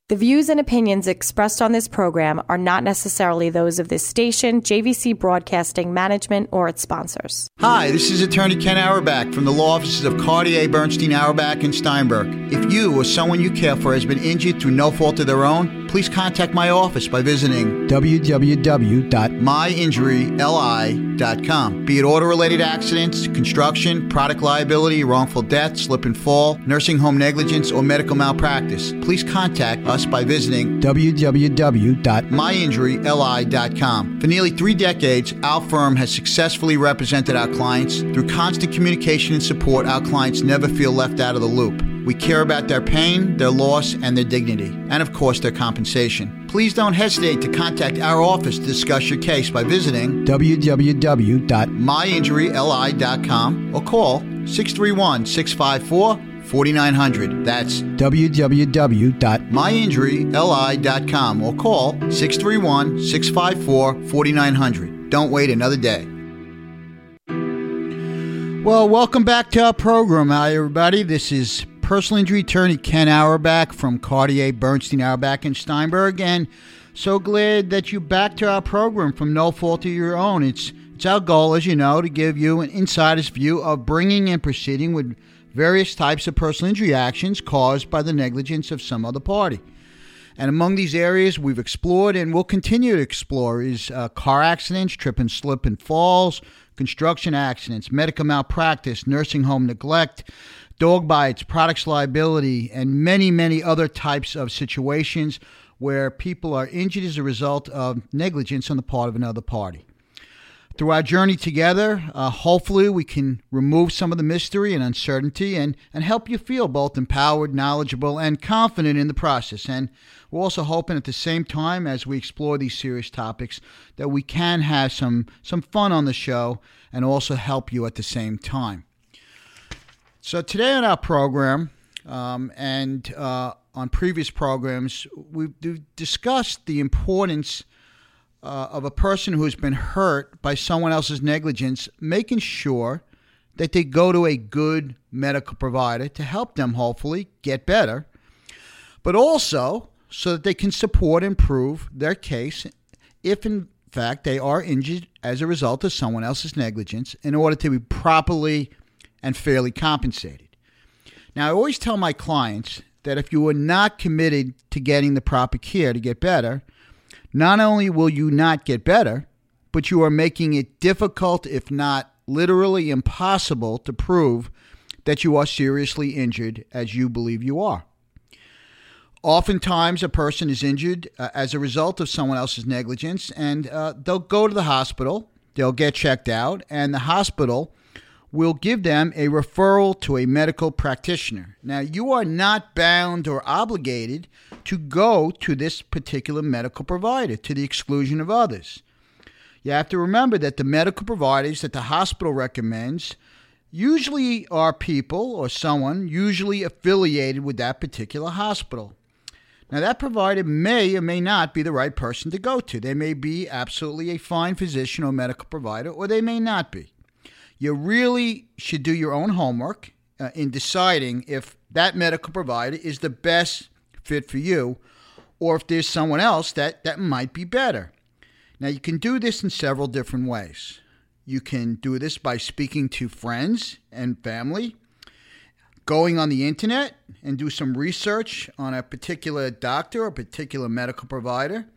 The views and opinions expressed on this program are not necessarily those of this station, JVC Broadcasting Management, or its sponsors. Hi, this is Attorney Ken Auerbach from the law offices of Cartier, Bernstein, Auerbach, and Steinberg. If you or someone you care for has been injured through no fault of their own, please contact my office by visiting www.myinjuryli.com. Be it auto-related accidents, construction, product liability, wrongful death, slip and fall, nursing home negligence, or medical malpractice, please contact us by visiting www.myinjuryli.com. For nearly 3 decades, our firm has successfully represented our clients. Through constant communication and support, our clients never feel left out of the loop. We care about their pain, their loss, and their dignity, and of course, their compensation. Please don't hesitate to contact our office to discuss your case by visiting www.myinjuryli.com or call 631-654-4900. That's www.myinjuryli.com or call 631-654-4900. Don't wait another day. Well, welcome back to our program. Hi, everybody. This is personal injury attorney Ken Auerbach from Cartier, Bernstein, Auerbach, and Steinberg. And so glad that you're back to our program from no fault of your own. It's our goal, as you know, to give you an insider's view of bringing and proceeding with various types of personal injury actions caused by the negligence of some other party. And among these areas we've explored and will continue to explore is car accidents, trip and slip and falls, construction accidents, medical malpractice, nursing home neglect, dog bites, products liability, and many, many other types of situations where people are injured as a result of negligence on the part of another party. Through our journey together, hopefully we can remove some of the mystery and uncertainty and help you feel both empowered, knowledgeable, and confident in the process. And we're also hoping at the same time as we explore these serious topics that we can have some fun on the show and also help you at the same time. So today on our program and on previous programs, we've discussed the importance of a person who has been hurt by someone else's negligence, making sure that they go to a good medical provider to help them hopefully get better, but also so that they can support and prove their case if in fact they are injured as a result of someone else's negligence in order to be properly and fairly compensated. Now, I always tell my clients that if you are not committed to getting the proper care to get better, not only will you not get better, but you are making it difficult, if not literally impossible, to prove that you are seriously injured as you believe you are. Oftentimes, a person is injured as a result of someone else's negligence, and they'll go to the hospital, they'll get checked out, and the hospital will give them a referral to a medical practitioner. Now, you are not bound or obligated to go to this particular medical provider to the exclusion of others. You have to remember that the medical providers that the hospital recommends usually are people or someone usually affiliated with that particular hospital. Now, that provider may or may not be the right person to go to. They may be absolutely a fine physician or medical provider, or they may not be. You really should do your own homework in deciding if that medical provider is the best fit for you or if there's someone else that might be better. Now, you can do this in several different ways. You can do this by speaking to friends and family, going on the internet and do some research on a particular doctor or particular medical provider,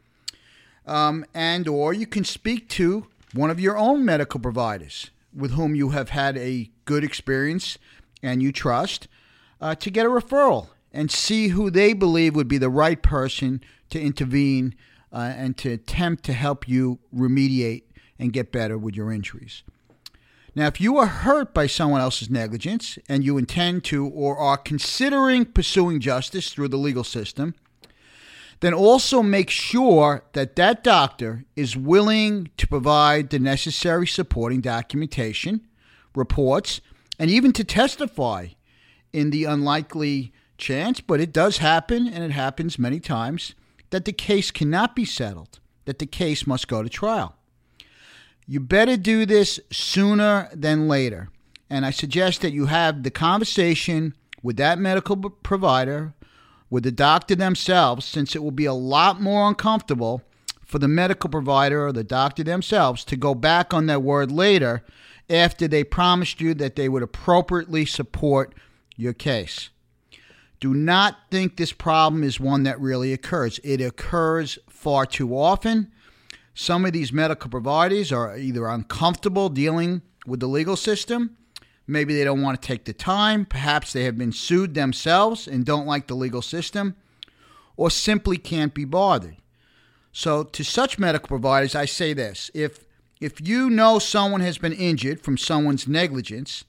and or you can speak to one of your own medical providers with whom you have had a good experience and you trust, to get a referral and see who they believe would be the right person to intervene and to attempt to help you remediate and get better with your injuries. Now, if you are hurt by someone else's negligence and you intend to or are considering pursuing justice through the legal system, then also make sure that that doctor is willing to provide the necessary supporting documentation, reports, and even to testify in the unlikely chance, but it does happen, and it happens many times, that the case cannot be settled, that the case must go to trial. You better do this sooner than later, and I suggest that you have the conversation with that medical provider with the doctor themselves, since it will be a lot more uncomfortable for the medical provider or the doctor themselves to go back on their word later after they promised you that they would appropriately support your case. Do not think this problem is one that really occurs. It occurs far too often. Some of these medical providers are either uncomfortable dealing with the legal system. Maybe they don't want to take the time. Perhaps they have been sued themselves and don't like the legal system, or simply can't be bothered. So to such medical providers, I say this. If you know someone has been injured from someone's negligence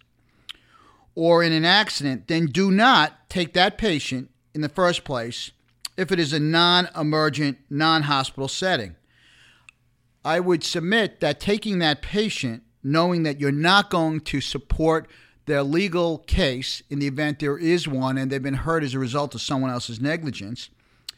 or in an accident, then do not take that patient in the first place if it is a non-emergent, non-hospital setting. I would submit that taking that patient, knowing that you're not going to support their legal case in the event there is one and they've been hurt as a result of someone else's negligence,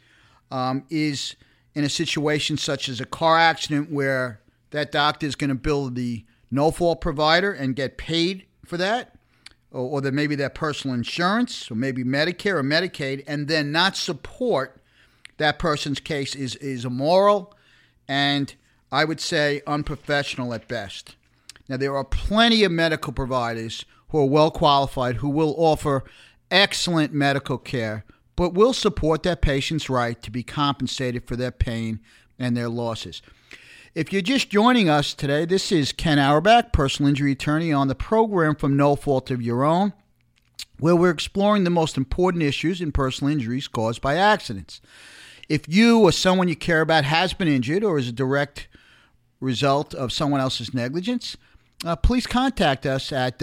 is in a situation such as a car accident where that doctor is going to bill the no-fault provider and get paid for that, or that maybe their personal insurance, or maybe Medicare or Medicaid, and then not support that person's case is immoral and I would say unprofessional at best. Now, there are plenty of medical providers who are well qualified, who will offer excellent medical care, but will support that patient's right to be compensated for their pain and their losses. If you're just joining us today, this is Ken Auerbach, personal injury attorney, on the program From No Fault of Your Own, where we're exploring the most important issues in personal injuries caused by accidents. If you or someone you care about has been injured or is a direct result of someone else's negligence, please contact us at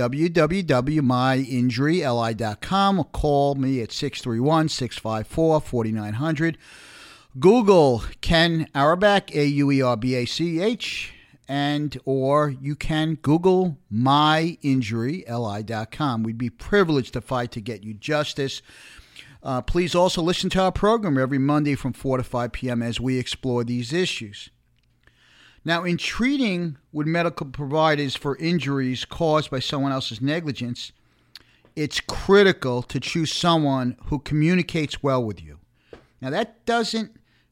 www.myinjuryli.com or call me at 631-654-4900. Google Ken Auerbach, Auerbach, or you can Google myinjuryli.com. We'd be privileged to fight to get you justice. Please also listen to our program every Monday from 4 to 5 p.m. as we explore these issues. Now, in treating with medical providers for injuries caused by someone else's negligence, it's critical to choose someone who communicates well with you. Now, that doesn't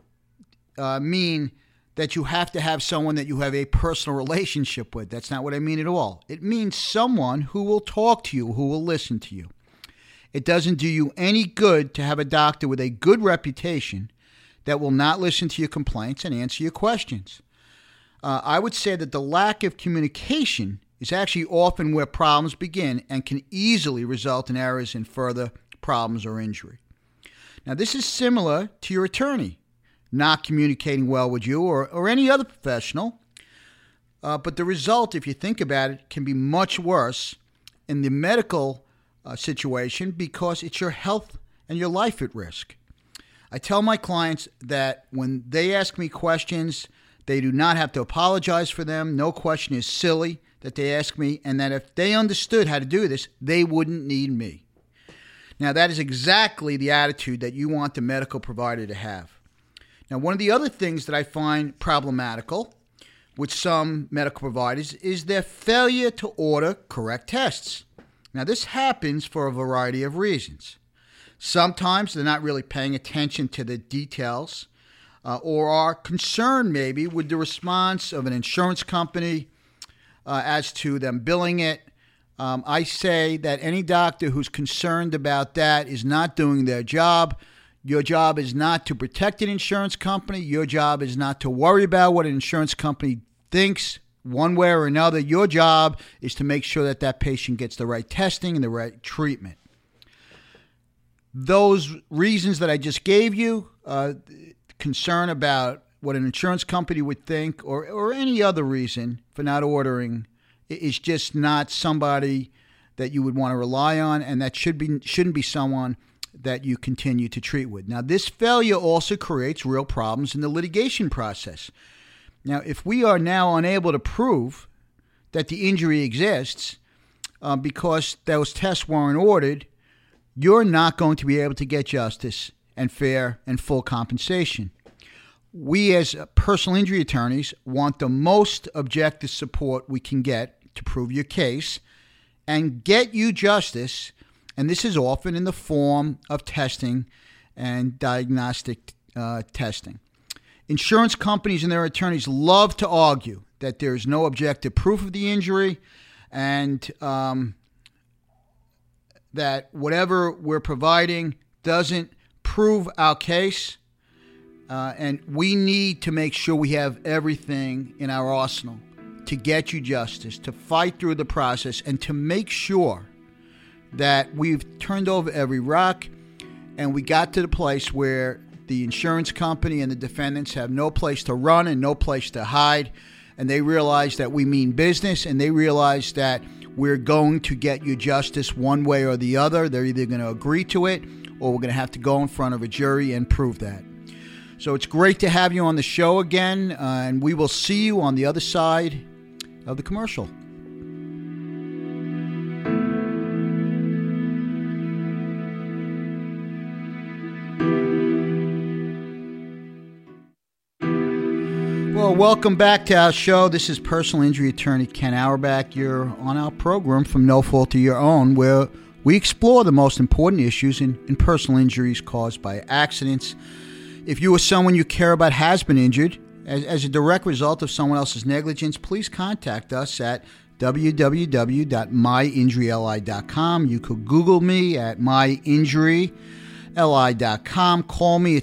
mean that you have to have someone that you have a personal relationship with. That's not what I mean at all. It means someone who will talk to you, who will listen to you. It doesn't do you any good to have a doctor with a good reputation that will not listen to your complaints and answer your questions. I would say that the lack of communication is actually often where problems begin and can easily result in errors in further problems or injury. Now, this is similar to your attorney not communicating well with you or any other professional, but the result, if you think about it, can be much worse in the medical situation because it's your health and your life at risk. I tell my clients that when they ask me questions, they do not have to apologize for them. No question is silly that they ask me, and that if they understood how to do this, they wouldn't need me. Now, that is exactly the attitude that you want the medical provider to have. Now, one of the other things that I find problematical with some medical providers is their failure to order correct tests. Now, this happens for a variety of reasons. Sometimes they're not really paying attention to the details, or are concerned maybe with the response of an insurance company as to them billing it. I say that any doctor who's concerned about that is not doing their job. Your job is not to protect an insurance company. Your job is not to worry about what an insurance company thinks one way or another. Your job is to make sure that that patient gets the right testing and the right treatment. Those reasons that I just gave you, concern about what an insurance company would think or any other reason for not ordering, is just not somebody that you would want to rely on, and that shouldn't be someone that you continue to treat with. Now, this failure also creates real problems in the litigation process. Now, if we are now unable to prove that the injury exists because those tests weren't ordered, you're not going to be able to get justice and fair and full compensation. We as personal injury attorneys want the most objective support we can get to prove your case and get you justice, and this is often in the form of testing and diagnostic testing. Insurance companies and their attorneys love to argue that there is no objective proof of the injury and that whatever we're providing doesn't prove our case. And we need to make sure we have everything in our arsenal to get you justice, to fight through the process, and to make sure that we've turned over every rock and we got to the place where the insurance company and the defendants have no place to run and no place to hide. And they realize that we mean business, and they realize that we're going to get you justice one way or the other. They're either going to agree to it or we're going to have to go in front of a jury and prove that. So it's great to have you on the show again, and we will see you on the other side of the commercial. Well, welcome back to our show. This is personal injury attorney Ken Auerbach. You're on our program From No Fault to Your Own, where we explore the most important issues in personal injuries caused by accidents. If you or someone you care about has been injured as a direct result of someone else's negligence, please contact us at www.myinjuryli.com. You could Google me at myinjuryli.com. Call me at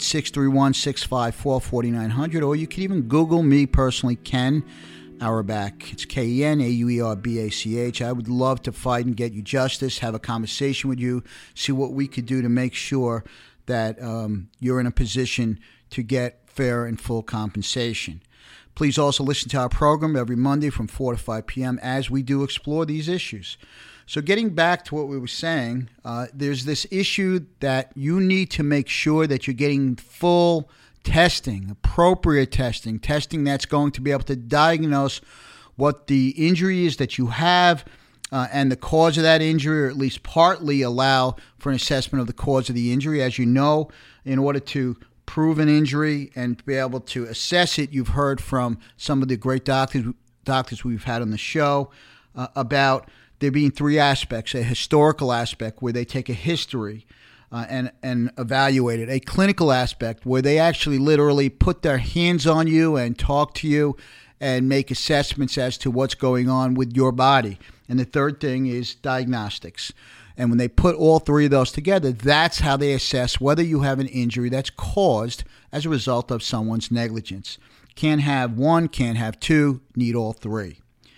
631-654-4900, or you can even Google me personally, Ken Auerbach. It's KenAuerbach. I would love to fight and get you justice, have a conversation with you, see what we could do to make sure that you're in a position to get fair and full compensation. Please also listen to our program every Monday from 4 to 5 p.m. as we do explore these issues. So getting back to what we were saying, there's this issue that you need to make sure that you're getting full testing, appropriate testing that's going to be able to diagnose what the injury is that you have, and the cause of that injury, or at least partly allow for an assessment of the cause of the injury. As you know, in order to prove an injury and be able to assess it, you've heard from some of the great doctors we've had on the show about there being three aspects: a historical aspect where they take a history and evaluate it, a clinical aspect where they actually literally put their hands on you and talk to you and make assessments as to what's going on with your body. And the third thing is diagnostics. And when they put all three of those together, that's how they assess whether you have an injury that's caused as a result of someone's negligence. Can't have one, can't have two, need all three.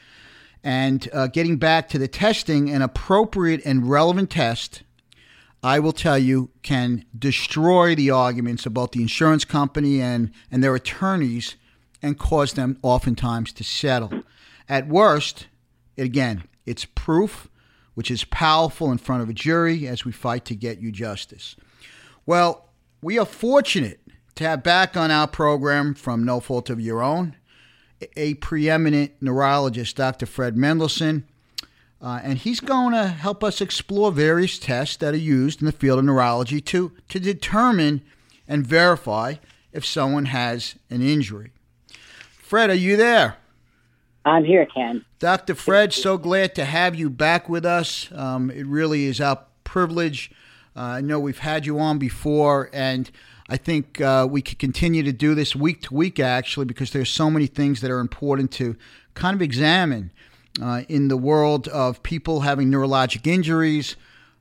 And getting back to the testing, an appropriate and relevant test, I will tell you, can destroy the arguments of both the insurance company and their attorneys and cause them oftentimes to settle. At worst, again, it's proof, which is powerful in front of a jury as we fight to get you justice. Well, we are fortunate to have back on our program From No Fault of Your Own a preeminent neurologist, Dr. Fred Mendelsohn, and he's going to help us explore various tests that are used in the field of neurology to determine and verify if someone has an injury. Fred, are you there? I'm here, Ken. Dr. Fred, so glad to have you back with us. It really is our privilege. I know we've had you on before, and I think we could continue to do this week to week, actually, because there's so many things that are important to kind of examine in the world of people having neurologic injuries,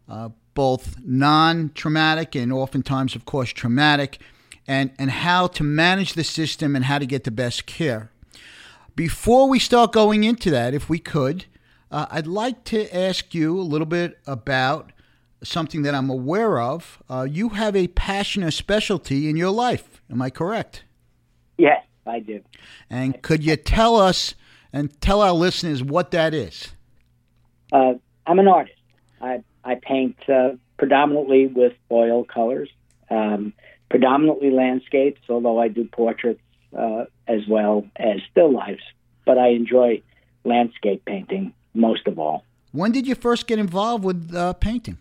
both non-traumatic and oftentimes, of course, traumatic, and how to manage the system and how to get the best care. Before we start going into that, if we could, I'd like to ask you a little bit about something that I'm aware of. You have a passion or specialty in your life. Am I correct? Yes, I do. And could you tell us and tell our listeners what that is? I'm an artist. I paint predominantly with oil colors, predominantly landscapes, although I do portraits as well as still lifes. But I enjoy landscape painting most of all. When did you first get involved with painting?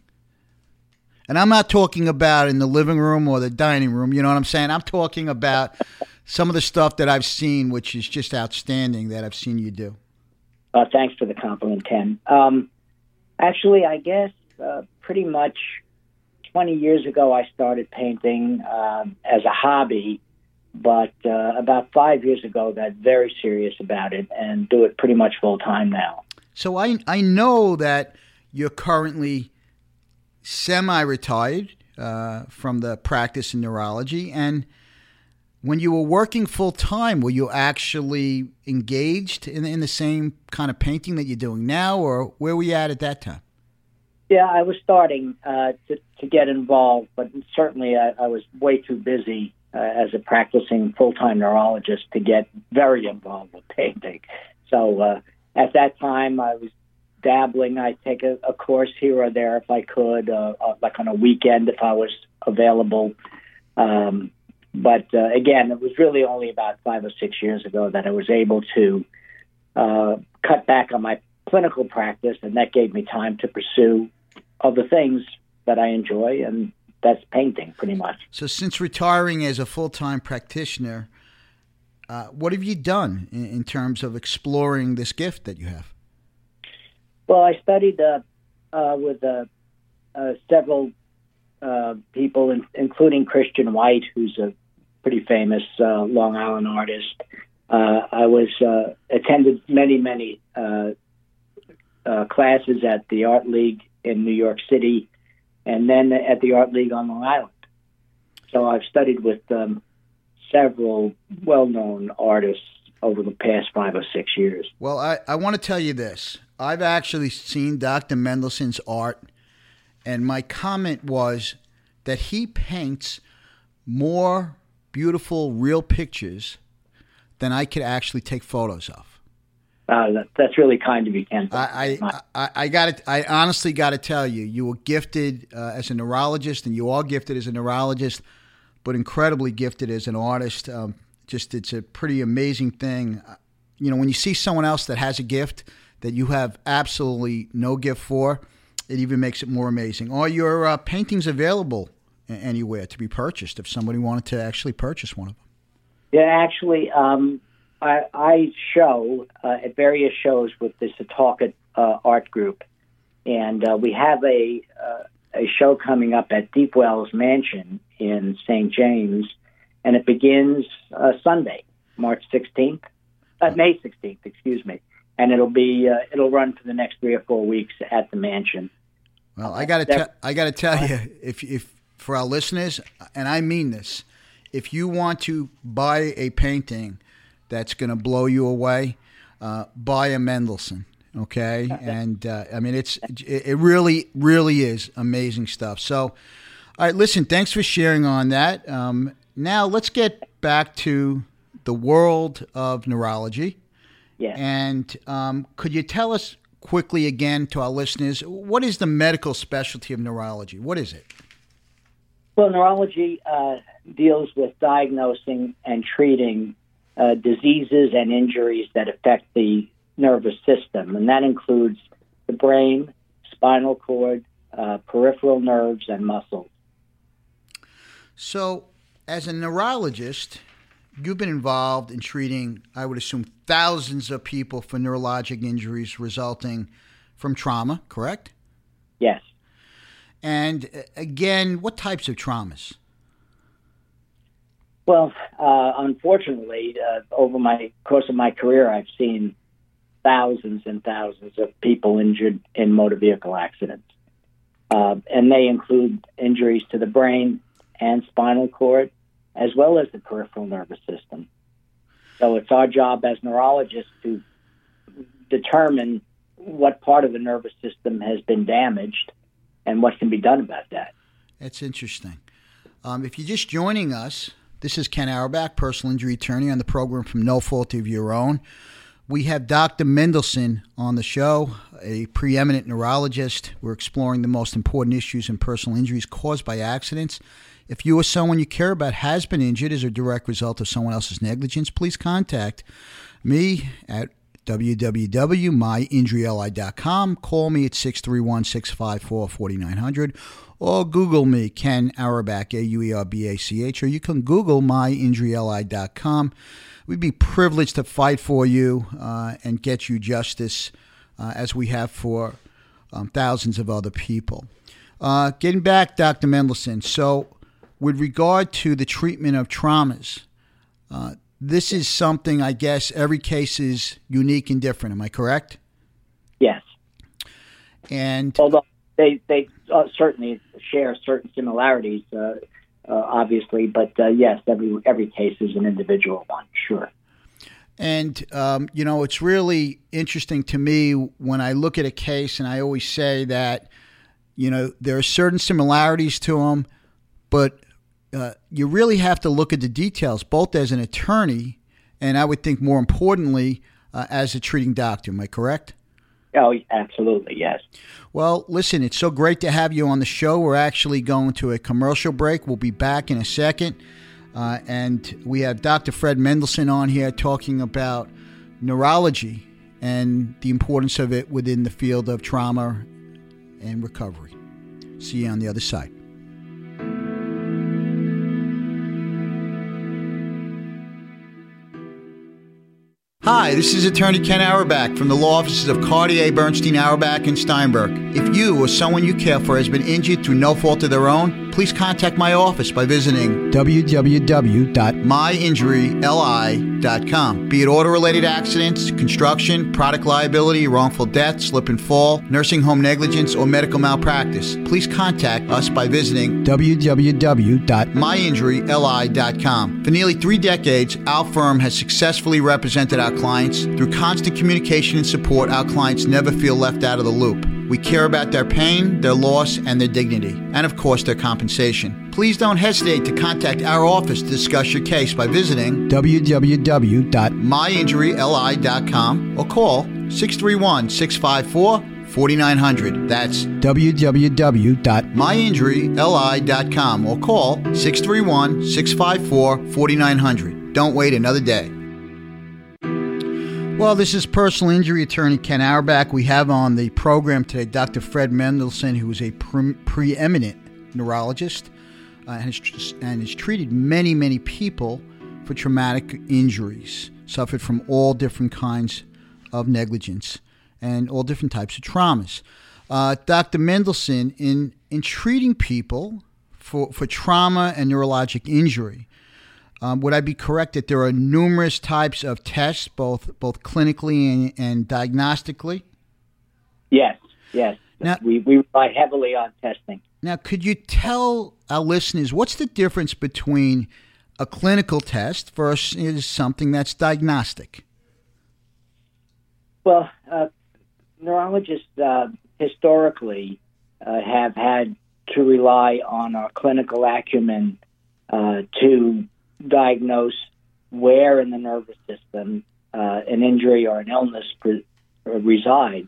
And I'm not talking about in the living room or the dining room, you know what I'm saying? I'm talking about some of the stuff that I've seen, which is just outstanding that I've seen you do. Thanks for the compliment, Ken. Actually, I guess pretty much 20 years ago, I started painting as a hobby, but about 5 years ago, got very serious about it and do it pretty much full time now. So I know that you're currently semi-retired from the practice in neurology, and when you were working full time, were you actually engaged in the same kind of painting that you're doing now, or where were you at that time? Yeah, I was starting to get involved, but certainly I was way too busy as a practicing full-time neurologist to get very involved with painting. So at that time, I was dabbling. I'd take a course here or there if I could, like on a weekend if I was available. But again, it was really only about 5 or 6 years ago that I was able to cut back on my clinical practice, and that gave me time to pursue other things that I enjoy, and that's painting pretty much. So since retiring as a full-time practitioner, what have you done in terms of exploring this gift that you have? Well, I studied with several people, including Christian White, who's a pretty famous Long Island artist. I attended many classes at the Art League in New York City, and then at the Art League on Long Island. So I've studied with several well-known artists over the past 5 or 6 years. Well, I want to tell you this. I've actually seen Dr. Mendelson's art, and my comment was that he paints more beautiful, real pictures than I could actually take photos of. That's really kind of you, Ken. I honestly got to tell you, you were gifted as a neurologist, and you are gifted as a neurologist, but incredibly gifted as an artist. It's a pretty amazing thing. You know, when you see someone else that has a gift that you have absolutely no gift for, it even makes it more amazing. Are your paintings available anywhere to be purchased if somebody wanted to actually purchase one of them? Yeah, actually, I show at various shows with the Setauket art group, and we have a show coming up at Deep Wells Mansion in St. James, and it begins Sunday, May 16th, excuse me, and it'll run for the next 3 or 4 weeks at the mansion. Well, I got to tell you, if for our listeners, and I mean this, if you want to buy a painting that's going to blow you away, buy a Mendelssohn, okay? And I mean, it really, really is amazing stuff. So, all right, listen, thanks for sharing on that. Now let's get back to the world of neurology. Yeah. And could you tell us quickly again to our listeners, what is the medical specialty of neurology? What is it? Well, neurology deals with diagnosing and treating diseases and injuries that affect the nervous system, and that includes the brain, spinal cord, peripheral nerves, and muscles. So, as a neurologist, you've been involved in treating, I would assume, thousands of people for neurologic injuries resulting from trauma, correct? Yes. And again, what types of traumas? Well, unfortunately, over my course of my career, I've seen thousands and thousands of people injured in motor vehicle accidents. And they include injuries to the brain and spinal cord, as well as the peripheral nervous system. So it's our job as neurologists to determine what part of the nervous system has been damaged and what can be done about that. That's interesting. If you're just joining us, this is Ken Auerbach, personal injury attorney on the program From No Fault of Your Own. We have Dr. Mendelsohn on the show, a preeminent neurologist. We're exploring the most important issues in personal injuries caused by accidents. If you or someone you care about has been injured as a direct result of someone else's negligence, please contact me at www.myinjuryli.com. Call me at 631-654-4900 or Google me, Ken Auerbach, Auerbach, or you can Google myinjuryli.com. We'd be privileged to fight for you and get you justice as we have for thousands of other people. Getting back, Dr. Mendelsohn, so with regard to the treatment of traumas, this is something, I guess, every case is unique and different. Am I correct? Yes. And although they certainly share certain similarities, obviously, but yes, every case is an individual one, sure. And, it's really interesting to me when I look at a case, and I always say that, there are certain similarities to them, but you really have to look at the details, both as an attorney and I would think more importantly, as a treating doctor. Am I correct? Oh, absolutely, yes. Well, listen, it's so great to have you on the show. We're actually going to a commercial break. We'll be back in a second. And we have Dr. Fred Mendelsohn on here talking about neurology and the importance of it within the field of trauma and recovery. See you on the other side. Hi, this is attorney Ken Auerbach from the law offices of Cartier, Bernstein, Auerbach, and Steinberg. If you or someone you care for has been injured through no fault of their own, please contact my office by visiting www.myinjuryli.com. Be it auto-related accidents, construction, product liability, wrongful death, slip and fall, nursing home negligence, or medical malpractice, please contact us by visiting www.myinjuryli.com. For nearly 3 decades, our firm has successfully represented our clients. Through constant communication and support, our clients never feel left out of the loop. We care about their pain, their loss, and their dignity, and of course their compensation. Please don't hesitate to contact our office to discuss your case by visiting www.myinjuryli.com or call 631-654-4900. That's www.myinjuryli.com or call 631-654-4900. Don't wait another day. Well, this is personal injury attorney Ken Auerbach. We have on the program today Dr. Fred Mendelsohn, who is a preeminent neurologist and has treated many, many people for traumatic injuries, suffered from all different kinds of negligence and all different types of traumas. Dr. Mendelsohn, in treating people for trauma and neurologic injury, would I be correct that there are numerous types of tests, both clinically and diagnostically? Yes. Now, we rely heavily on testing. Now, could you tell our listeners what's the difference between a clinical test versus something that's diagnostic? Well, neurologists historically have had to rely on our clinical acumen to diagnose where in the nervous system an injury or an illness resides.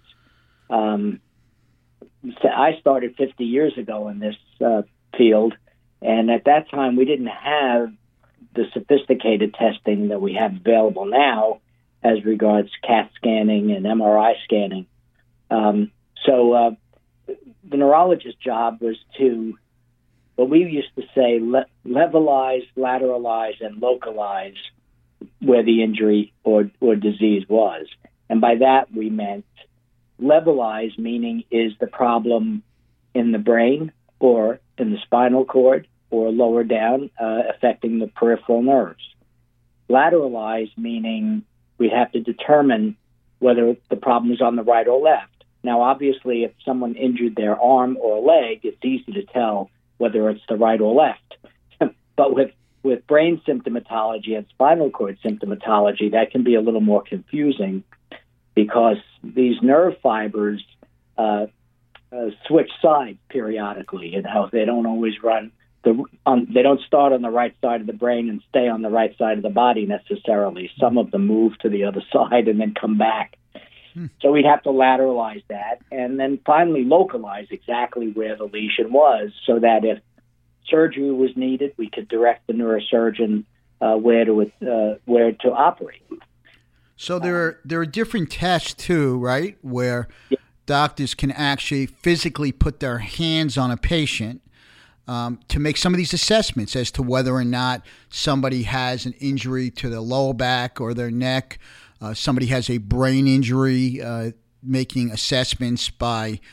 I started 50 years ago in this field, and at that time we didn't have the sophisticated testing that we have available now as regards CAT scanning and MRI scanning. So the neurologist's job was to, what we used to say, levelize, lateralize, and localize where the injury or disease was. And by that we meant levelize, meaning is the problem in the brain or in the spinal cord or lower down, affecting the peripheral nerves. Lateralize, meaning we have to determine whether the problem is on the right or left. Now, obviously, if someone injured their arm or leg, it's easy to tell whether it's the right or left. But with brain symptomatology and spinal cord symptomatology, that can be a little more confusing because these nerve fibers switch sides periodically. They don't always run. They don't start on the right side of the brain and stay on the right side of the body necessarily. Some of them move to the other side and then come back. So we'd have to lateralize that and then finally localize exactly where the lesion was so that if surgery was needed, we could direct the neurosurgeon where to operate. So there are different tests too, right, where doctors can actually physically put their hands on a patient to make some of these assessments as to whether or not somebody has an injury to the lower back or their neck. Somebody has a brain injury, making assessments by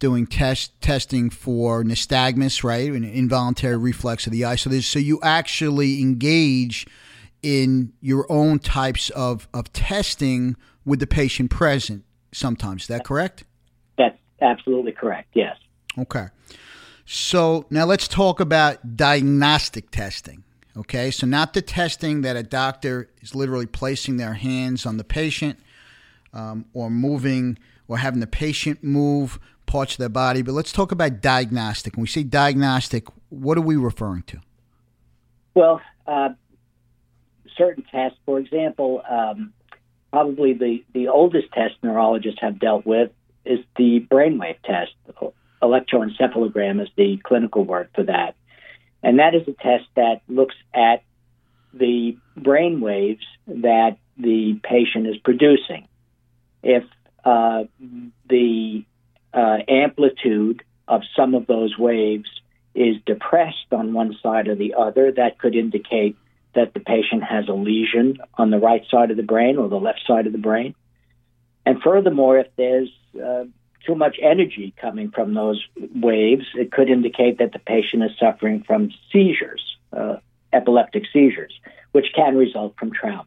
doing testing for nystagmus, right, an involuntary reflex of the eye. So you actually engage in your own types of testing with the patient present sometimes. Is that correct? That's absolutely correct, yes. Okay. So now let's talk about diagnostic testing. Okay, so not the testing that a doctor is literally placing their hands on the patient or moving or having the patient move parts of their body, but let's talk about diagnostic. When we say diagnostic, what are we referring to? Well, certain tests, for example, probably the oldest test neurologists have dealt with is the brainwave test. Electroencephalogram is the clinical word for that. And that is a test that looks at the brain waves that the patient is producing. If the amplitude of some of those waves is depressed on one side or the other, that could indicate that the patient has a lesion on the right side of the brain or the left side of the brain. And furthermore, if there's too much energy coming from those waves, it could indicate that the patient is suffering from seizures, epileptic seizures, which can result from trauma.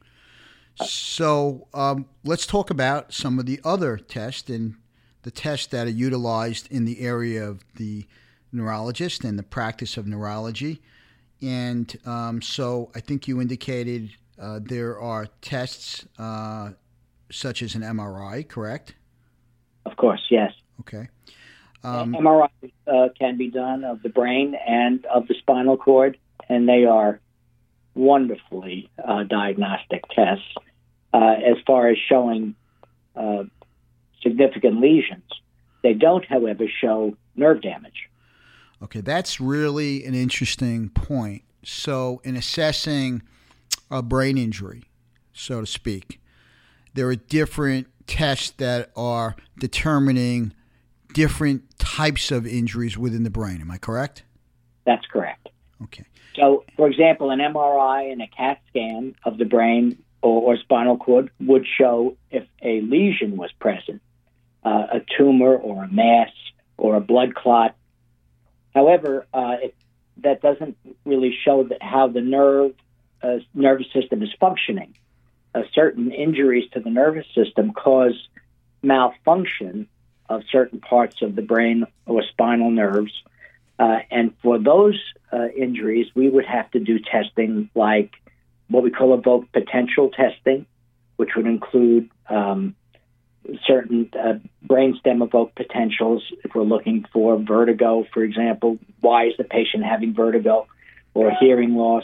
So let's talk about some of the other tests and the tests that are utilized in the area of the neurologist and the practice of neurology. And so I think you indicated there are tests such as an MRI, correct? Of course, yes. Okay. MRI can be done of the brain and of the spinal cord, and they are wonderfully diagnostic tests as far as showing significant lesions. They don't, however, show nerve damage. Okay, that's really an interesting point. So in assessing a brain injury, so to speak, there are different tests that are determining different types of injuries within the brain. Am I correct? That's correct. Okay. So, for example, an MRI and a CAT scan of the brain or spinal cord would show if a lesion was present, a tumor or a mass or a blood clot. However, that doesn't really show how the nervous system is functioning. Certain injuries to the nervous system cause malfunction of certain parts of the brain or spinal nerves. And for those injuries, we would have to do testing like what we call evoked potential testing, which would include certain brainstem evoked potentials. If we're looking for vertigo, for example, why is the patient having vertigo, or hearing loss?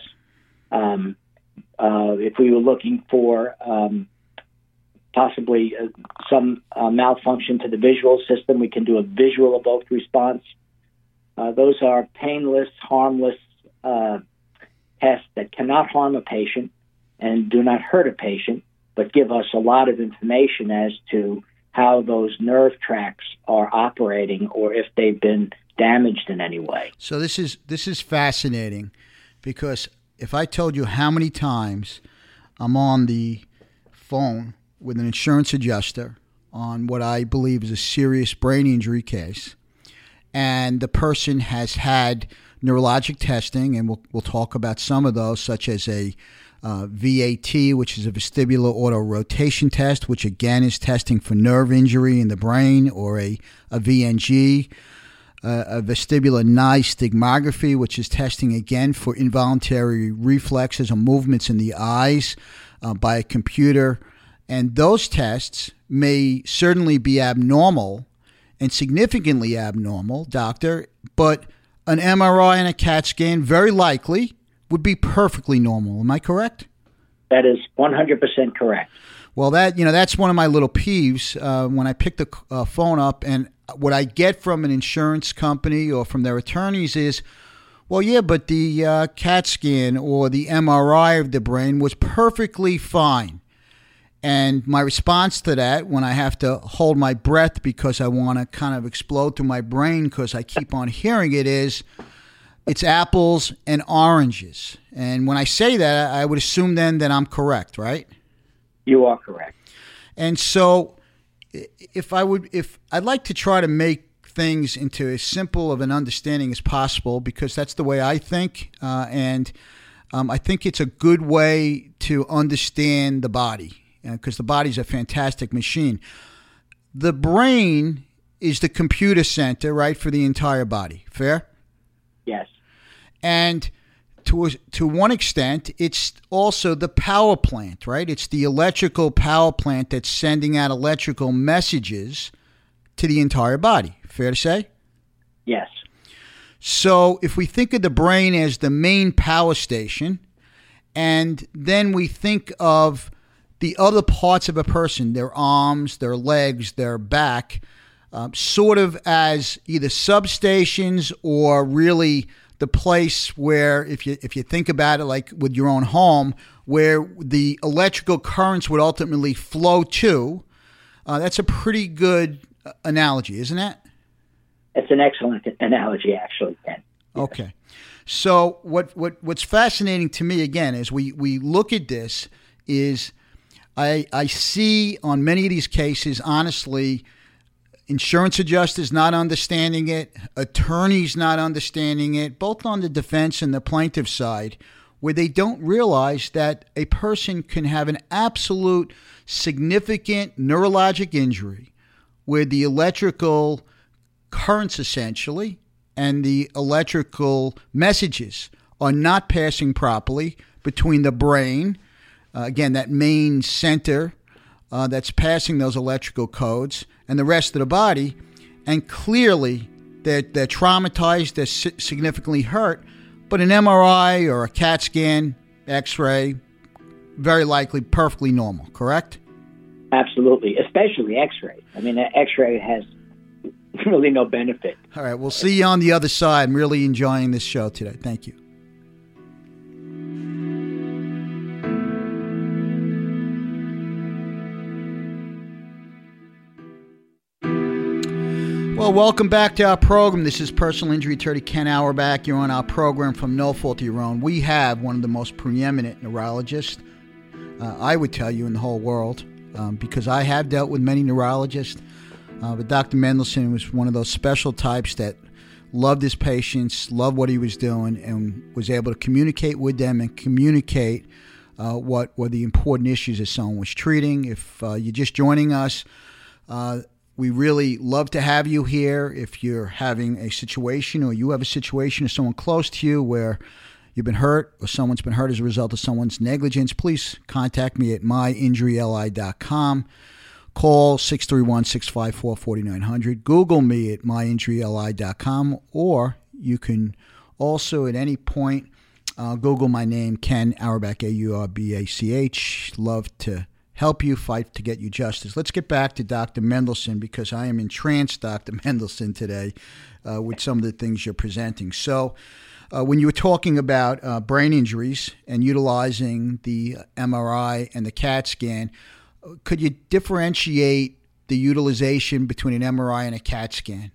If we were looking for possibly some malfunction to the visual system, we can do a visual evoked response. Those are painless, harmless tests that cannot harm a patient and do not hurt a patient, but give us a lot of information as to how those nerve tracts are operating or if they've been damaged in any way. So this is fascinating, because if I told you how many times I'm on the phone with an insurance adjuster on what I believe is a serious brain injury case, and the person has had neurologic testing, and we'll talk about some of those, such as a VAT, which is a vestibular auto-rotation test, which again is testing for nerve injury in the brain, or a VNG, a vestibular nystagmography, which is testing again for involuntary reflexes or movements in the eyes by a computer. And those tests may certainly be abnormal and significantly abnormal, doctor, but an MRI and a CAT scan very likely would be perfectly normal. Am I correct? That is 100% correct. Well, that's one of my little peeves when I pick the phone up, and what I get from an insurance company or from their attorneys is, well, yeah, but the CAT scan or the MRI of the brain was perfectly fine. And my response to that, when I have to hold my breath because I want to kind of explode through my brain because I keep on hearing it, is it's apples and oranges. And when I say that, I would assume then that I'm correct, right? You are correct. And so I'd like to try to make things into as simple of an understanding as possible, because that's the way I think. And I think it's a good way to understand the body, because the body's a fantastic machine. The brain is the computer center, right, for the entire body. Fair? Yes. And to one extent, it's also the power plant, right? It's the electrical power plant that's sending out electrical messages to the entire body. Fair to say? Yes. So if we think of the brain as the main power station, and then we think of the other parts of a person, their arms, their legs, their back, sort of as either substations or really the place where, if you think about it like with your own home, where the electrical currents would ultimately flow to, that's a pretty good analogy, isn't it? It's an excellent analogy, actually, Ken. Okay. So what's fascinating to me, again, as we look at this, is I see on many of these cases, honestly, insurance adjusters not understanding it, attorneys not understanding it, both on the defense and the plaintiff side, where they don't realize that a person can have an absolute significant neurologic injury where the electrical currents essentially and the electrical messages are not passing properly between the brain, again, that main center that's passing those electrical codes, and the rest of the body, and clearly they're traumatized, they're significantly hurt, but an MRI or a CAT scan, X-ray, very likely perfectly normal, correct? Absolutely, especially X-ray. I mean, X-ray has really no benefit. All right, we'll see you on the other side. I'm really enjoying this show today. Thank you. Well, welcome back to our program. This is personal injury attorney Ken Auerbach. You're on our program from No Fault of Your Own. We have one of the most preeminent neurologists, I would tell you, in the whole world, because I have dealt with many neurologists. But Dr. Mendelsohn was one of those special types that loved his patients, loved what he was doing, and was able to communicate with them and communicate what were the important issues that someone was treating. If you're just joining us, we really love to have you here. If you're having a situation, or you have a situation or someone close to you where you've been hurt or someone's been hurt as a result of someone's negligence, please contact me at myinjuryli.com. Call 631-654-4900. Google me at myinjuryli.com, or you can also at any point Google my name, Ken Auerbach, Auerbach. Love to help you fight to get you justice. Let's get back to Dr. Mendelsohn, because I am entranced, Dr. Mendelsohn, today with some of the things you're presenting. So when you were talking about brain injuries and utilizing the MRI and the CAT scan, could you differentiate the utilization between an MRI and a CAT scan?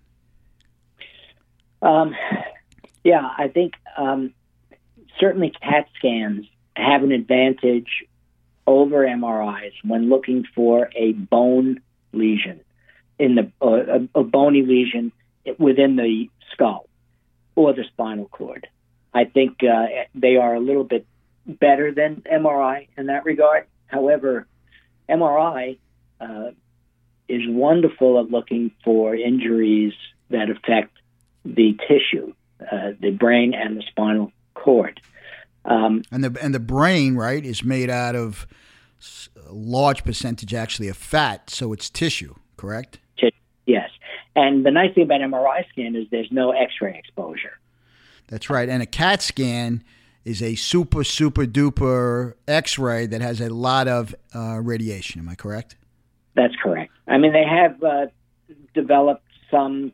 Yeah, I think certainly CAT scans have an advantage over MRIs when looking for a bone lesion a bony lesion within the skull or the spinal cord. I think they are a little bit better than MRI in that regard. However, MRI is wonderful at looking for injuries that affect the tissue, the brain and the spinal cord. And the brain, right, is made out of a large percentage actually of fat, so it's tissue, correct? Yes. And the nice thing about MRI scan is there's no X-ray exposure. That's right. And a CAT scan is a super, super duper X-ray that has a lot of radiation. Am I correct? That's correct. I mean, they have developed some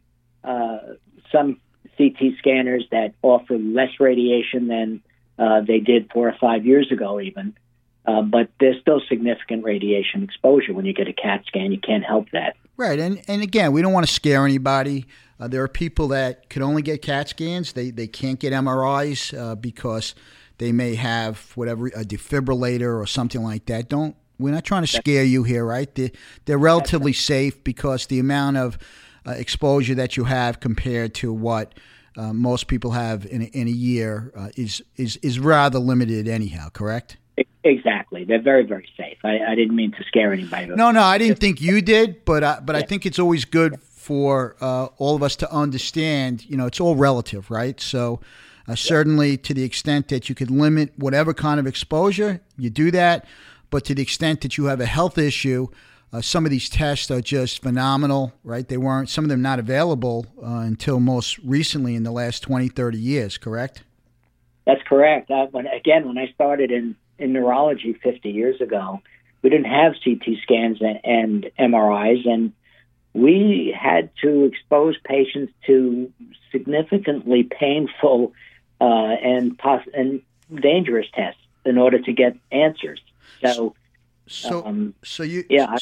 CT scanners that offer less radiation than they did 4 or 5 years ago even. But there's still significant radiation exposure when you get a CAT scan. You can't help that. Right. And again, we don't want to scare anybody. There are people that could only get CAT scans. They can't get MRIs because they may have whatever, a defibrillator or something like that. We're not trying to scare you here, right? They're relatively safe because the amount of exposure that you have compared to what most people have in a year is rather limited anyhow, correct? Exactly. They're very, very safe. I didn't mean to scare anybody. No, I didn't think you did, but I think it's always good for all of us to understand, it's all relative, right? So certainly to the extent that you could limit whatever kind of exposure, you do that. But to the extent that you have a health issue, some of these tests are just phenomenal, right? Some of them not available until most recently in the last 20, 30 years, correct? That's correct. When I started in neurology 50 years ago, we didn't have CT scans and MRIs, and we had to expose patients to significantly painful and dangerous tests in order to get answers. So you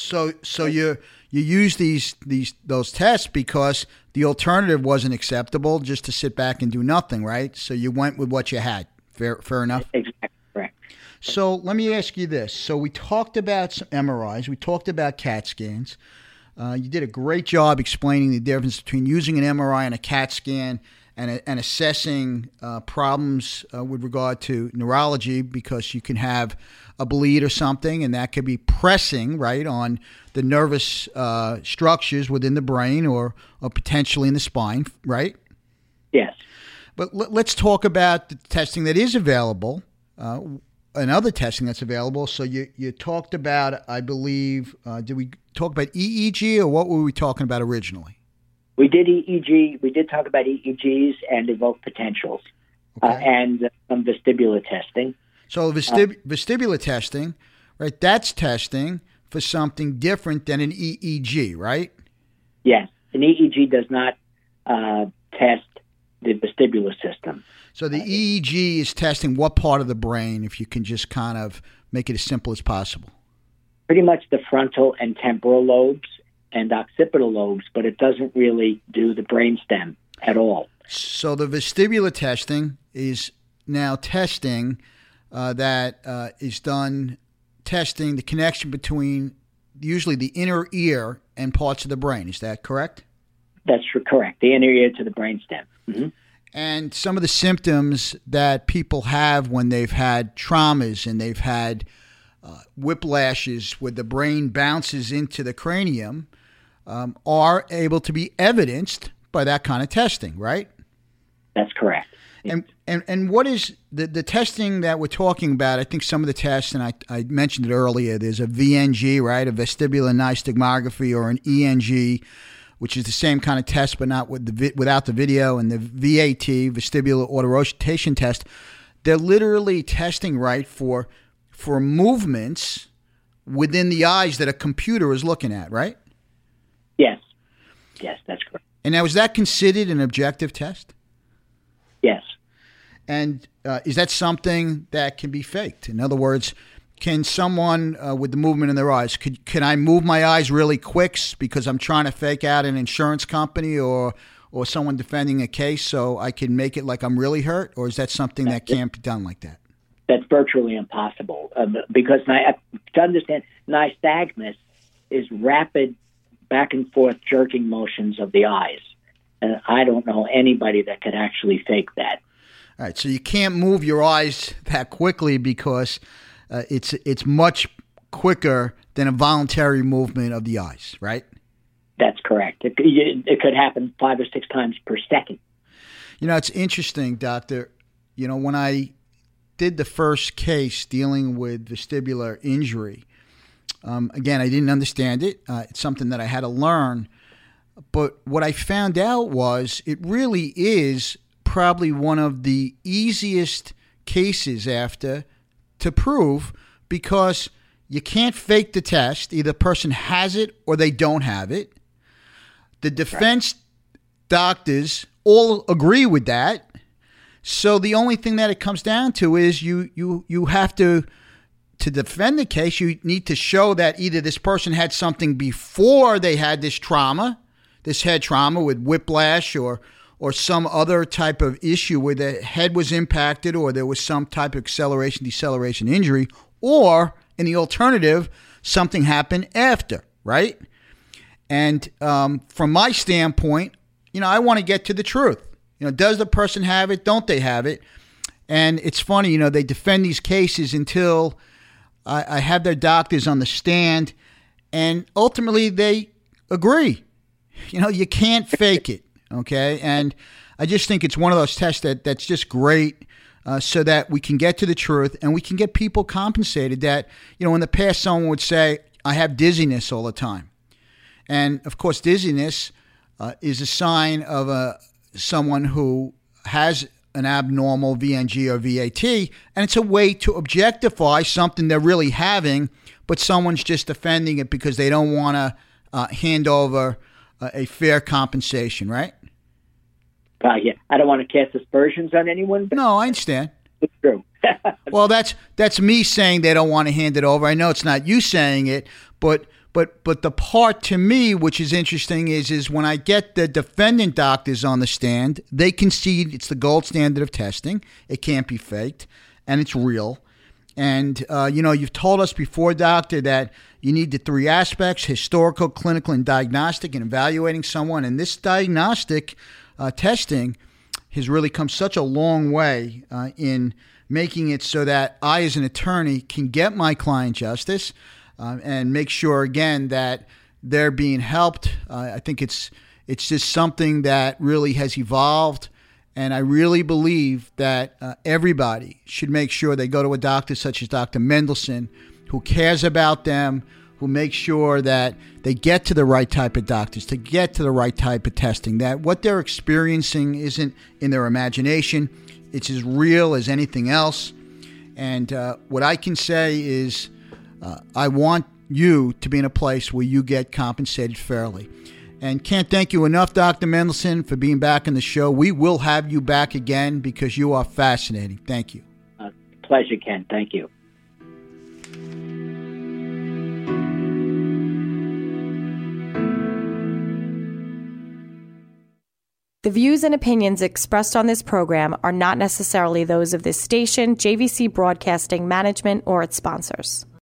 use those tests because the alternative wasn't acceptable, just to sit back and do nothing, right? So you went with what you had. Fair enough. Exactly correct. So let me ask you this. So we talked about some MRIs. We talked about CAT scans. You did a great job explaining the difference between using an MRI and a CAT scan and assessing problems with regard to neurology, because you can have a bleed or something, and that could be pressing, right, on the nervous structures within the brain or potentially in the spine, right? Yes. But let's talk about the testing that is available, and other testing that's available. So you talked about, I believe, did we talk about EEG, or what were we talking about originally? We did EEG. We did talk about EEGs and evoked potentials, and some vestibular testing. So vestibular testing, right? That's testing for something different than an EEG, right? Yes. An EEG does not test the vestibular system. So the EEG is testing what part of the brain, if you can just kind of make it as simple as possible? Pretty much the frontal and temporal lobes and occipital lobes, but it doesn't really do the brainstem at all. So the vestibular testing is now testing testing the connection between usually the inner ear and parts of the brain. Is that correct? That's correct. The inner ear to the brainstem. Mm-hmm. And some of the symptoms that people have when they've had traumas and they've had whiplashes where the brain bounces into the cranium are able to be evidenced by that kind of testing, right? That's correct. And what is the testing that we're talking about? I think some of the tests, and I mentioned it earlier, there's a VNG, right, a vestibular nystagmography, or an ENG, which is the same kind of test but not without the video, and the VAT, vestibular autorotation test. They're literally testing, right, for movements within the eyes that a computer is looking at, right? Yes. Yes, that's correct. And now, is that considered an objective test? Yes. And is that something that can be faked? In other words, can someone with the movement in their eyes, can I move my eyes really quick because I'm trying to fake out an insurance company or someone defending a case so I can make it like I'm really hurt? Or is that something that can't be done like that? That's virtually impossible because to understand, nystagmus is rapid back and forth jerking motions of the eyes. And I don't know anybody that could actually fake that. All right, so you can't move your eyes that quickly because it's much quicker than a voluntary movement of the eyes, right? That's correct. It could happen 5 or 6 times per second. It's interesting, Doctor. When I did the first case dealing with vestibular injury, again, I didn't understand it. It's something that I had to learn. But what I found out was it really is probably one of the easiest cases to prove, because you can't fake the test. Either the person has it or they don't have it. The defense doctors all agree with that. So the only thing that it comes down to is you have to defend the case, you need to show that either this person had something before they had this trauma, this head trauma with whiplash or some other type of issue where the head was impacted or there was some type of deceleration injury, or in the alternative, something happened after, right? And from my standpoint, I want to get to the truth. Does the person have it? Don't they have it? And it's funny, they defend these cases until I have their doctors on the stand, and ultimately they agree. You can't fake it, okay? And I just think it's one of those tests that's just great, so that we can get to the truth and we can get people compensated that, in the past someone would say, I have dizziness all the time. And, of course, dizziness is a sign of someone who has an abnormal VNG or VAT, and it's a way to objectify something they're really having, but someone's just defending it because they don't want to hand over a fair compensation, right? Yeah, I don't want to cast aspersions on anyone. But no, I understand. It's true. Well, that's me saying they don't want to hand it over. I know it's not you saying it, but the part to me which is interesting is when I get the defendant doctors on the stand, they concede it's the gold standard of testing. It can't be faked, and it's real. And, you've told us before, doctor, that you need the three aspects: historical, clinical, and diagnostic in evaluating someone. And this diagnostic testing has really come such a long way in making it so that I, as an attorney, can get my client justice and make sure, again, that they're being helped. I think it's just something that really has evolved. And I really believe that everybody should make sure they go to a doctor such as Dr. Mendelsohn, who cares about them, who makes sure that they get to the right type of doctors, to get to the right type of testing, that what they're experiencing isn't in their imagination. It's as real as anything else. And what I can say is I want you to be in a place where you get compensated fairly. And can't thank you enough, Dr. Mendelsohn, for being back on the show. We will have you back again because you are fascinating. Thank you. Pleasure, Ken. Thank you. The views and opinions expressed on this program are not necessarily those of this station, JVC Broadcasting Management, or its sponsors.